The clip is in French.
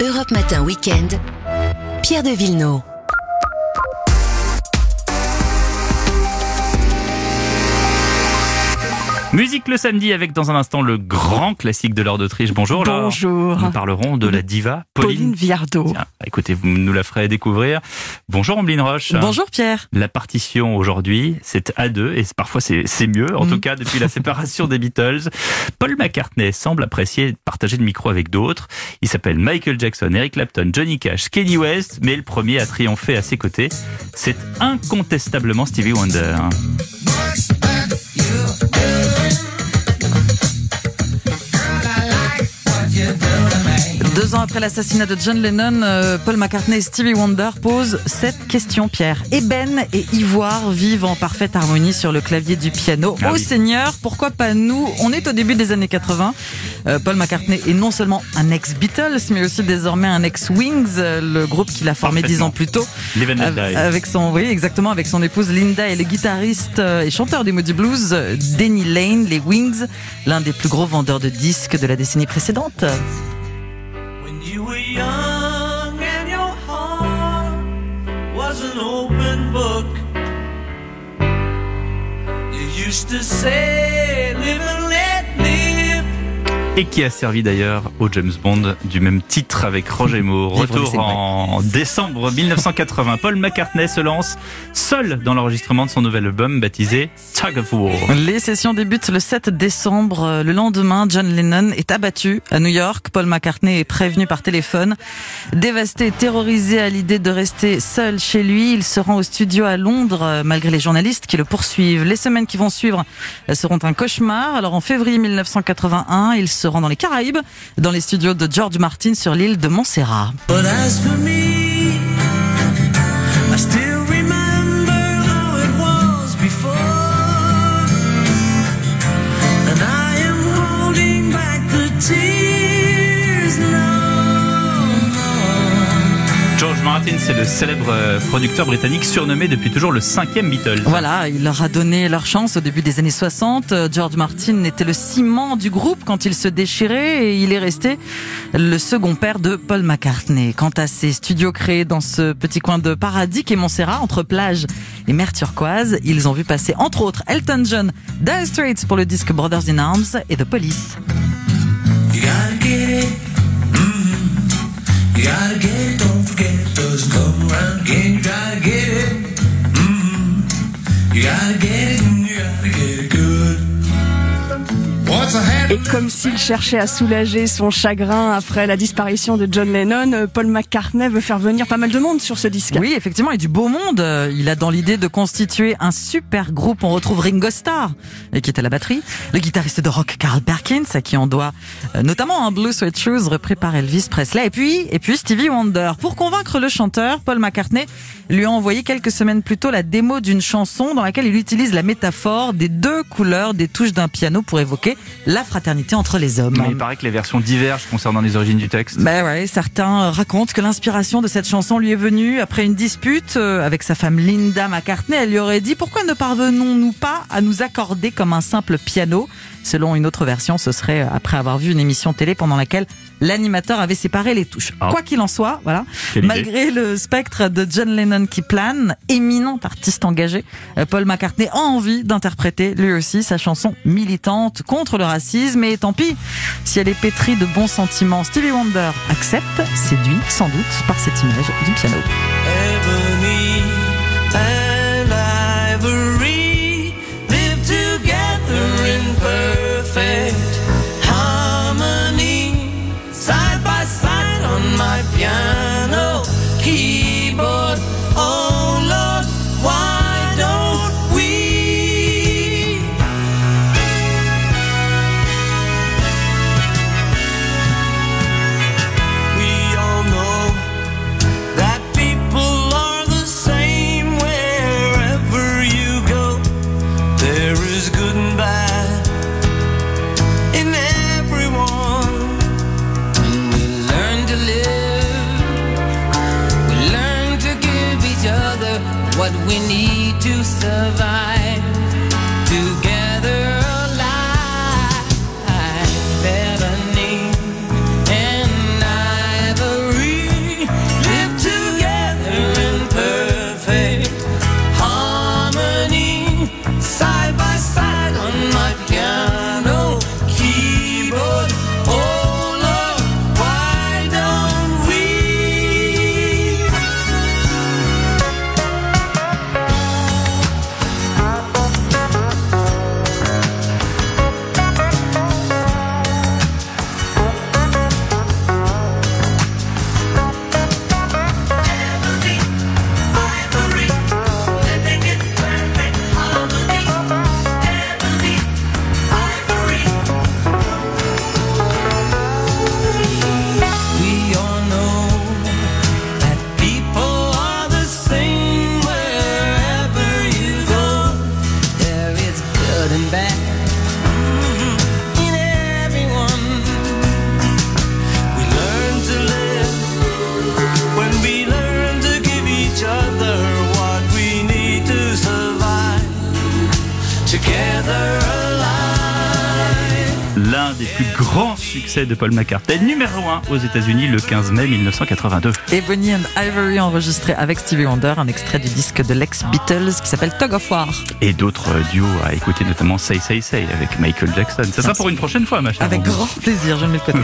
Europe Matin Week-end, Pierre de Villeneuve. Musique le samedi avec dans un instant le grand classique de l'heure d'Autriche. Bonjour Laure. Bonjour. Nous parlerons de la diva Pauline Viardot. Tiens, écoutez, vous nous la ferez découvrir. Bonjour Ambline Roche. Bonjour Pierre. La partition aujourd'hui, c'est à deux et parfois c'est mieux. En tout cas, depuis la séparation des Beatles, Paul McCartney semble apprécier partager le micro avec d'autres. Il s'appelle Michael Jackson, Eric Clapton, Johnny Cash, Kanye West, mais le premier à triompher à ses côtés, c'est incontestablement Stevie Wonder. 2 ans après l'assassinat de John Lennon, Paul McCartney et Stevie Wonder posent cette question, Pierre. Ébène et ivoire vivent en parfaite harmonie sur le clavier du piano. Ah Oh oui. Seigneur, pourquoi pas nous? On est au début des années 80. Paul McCartney est non seulement un ex-Beatles, mais aussi désormais un ex-Wings, le groupe qu'il a formé 10 ans plus tôt. Live and Let Die. Avec son épouse Linda et le guitariste et chanteur des Moody Blues, Denny Lane, les Wings, l'un des plus gros vendeurs de disques de la décennie précédente. You were young and your heart was an open book. You used to say, live and let live. Et qui a servi d'ailleurs au James Bond du même titre avec Roger Moore. Vivre, Retour c'est vrai. en décembre 1980. Paul McCartney se lance seul dans l'enregistrement de son nouvel album baptisé Tug of War. Les sessions débutent le 7 décembre. Le lendemain, John Lennon est abattu à New York. Paul McCartney est prévenu par téléphone. Dévasté et terrorisé à l'idée de rester seul chez lui, il se rend au studio à Londres malgré les journalistes qui le poursuivent. Les semaines qui vont suivre seront un cauchemar. Alors en février 1981, il se rend dans les Caraïbes, dans les studios de George Martin sur l'île de Montserrat. But as for me, I still remember how it was before. And I am holding back the tears now. George Martin, c'est le célèbre producteur britannique surnommé depuis toujours le 5e Beatles. Voilà, il leur a donné leur chance au début des années 60. George Martin était le ciment du groupe quand il se déchirait et il est resté le second père de Paul McCartney. Quant à ses studios créés dans ce petit coin de paradis qu'est Montserrat, entre plage et mer turquoise, ils ont vu passer entre autres Elton John, Dire Straits pour le disque Brothers in Arms et The Police. You gotta get it. You gotta get it. Don't forget it doesn't come around again. You gotta get it. You gotta get it. You gotta get it good. What's ahead? Et comme s'il cherchait à soulager son chagrin après la disparition de John Lennon, Paul McCartney veut faire venir pas mal de monde sur ce disque. Oui, effectivement, et du beau monde. Il a dans l'idée de constituer un super groupe. On retrouve Ringo Starr, qui est à la batterie, le guitariste de rock Carl Perkins, à qui on doit notamment un Blue Suede Shoes repris par Elvis Presley, et puis Stevie Wonder. Pour convaincre le chanteur, Paul McCartney lui a envoyé quelques semaines plus tôt la démo d'une chanson dans laquelle il utilise la métaphore des 2 couleurs des touches d'un piano pour évoquer la fraternité entre les hommes. Mais il paraît que les versions divergent concernant les origines du texte. Ben ouais, certains racontent que l'inspiration de cette chanson lui est venue après une dispute avec sa femme Linda McCartney. Elle lui aurait dit: pourquoi ne parvenons-nous pas à nous accorder comme un simple piano? Selon une autre version, ce serait après avoir vu une émission télé pendant laquelle l'animateur avait séparé les touches. Ah. Quoi qu'il en soit, voilà. Quelle idée. Malgré le spectre de John Lennon qui plane, éminent artiste engagé, Paul McCartney a envie d'interpréter lui aussi sa chanson militante contre le racisme. Et tant pis si elle est pétrie de bons sentiments. Stevie Wonder accepte, séduit sans doute par cette image du piano. Ebony and ivory live together in perfect harmony, side by side on my piano keyboard. Oh Lord, why don't we? We all know that people are the same wherever you go. There is good and bad in everyone. And we learn to live, we learn to give each other what we need to survive. Together alive, ebony and ivory. together alive. L'un des plus grands succès de Paul McCartney, numéro 1 aux États-Unis le 15 mai 1982. Ebony and Ivory enregistré avec Stevie Wonder, un extrait du disque de l'ex-Beatles qui s'appelle Tug of War. Et d'autres duos à écouter, notamment Say Say Say avec Michael Jackson. Ça sera pour une prochaine fois, ma chère. Avec Rambo. grand plaisir, je ne mets le côté.